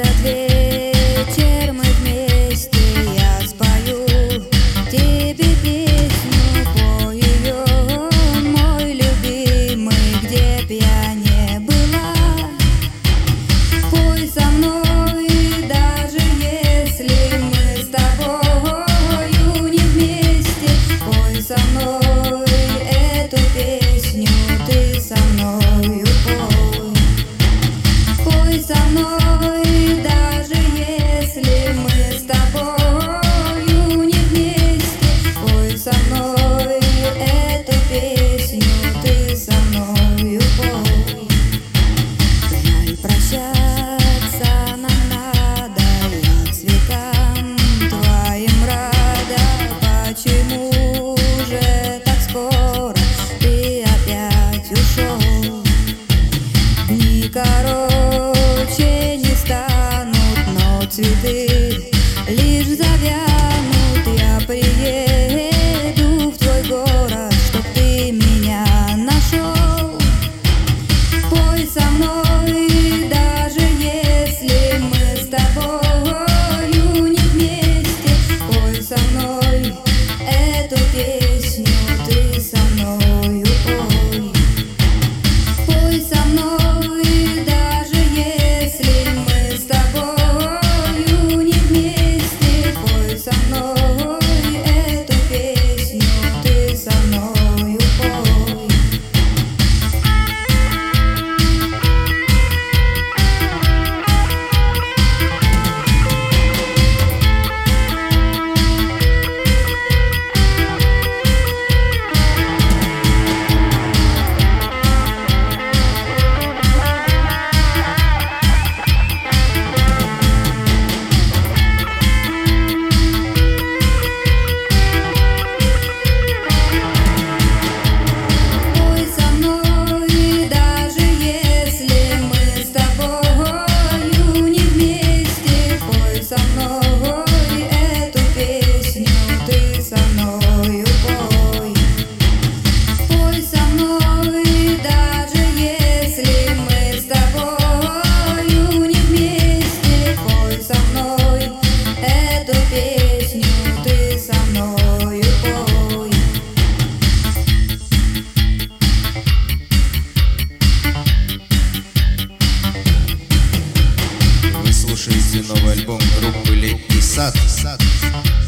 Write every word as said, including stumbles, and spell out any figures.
этот вечер мы вместе, я спою тебе песню, пой ее, мой любимый, где б я не была. Пой со мной, даже если мы с тобою не вместе. Пой со мной эту песню, ты со мною пой. Пой со мной, даже если мы с тобою не вместе. Пой со мной эту песню, ты со мною пой. Жаль, прощаться нам надо, я цветам твоим рада. Почему же так скоро ты опять ушел? Дни короче не станут, но цветы лишь завянут. Я приеду в твой город, чтоб ты меня нашел. Пой со мной, даже если мы с тобою не вместе. Пой со мной эту песню, ты со мною пой. Пой со мной, даже если мы с тобою не вместе. Пой со мной эту песню, ты со мною пой. Пой со мной, даже если мы с тобою не вместе. Пой со мной эту песню, ты со мною пой. Пой со мной, даже если мы с тобою не вместе. Пой со мной эту песню, ты со мною пой. Вы слушаете новый альбом группы «Летний сад».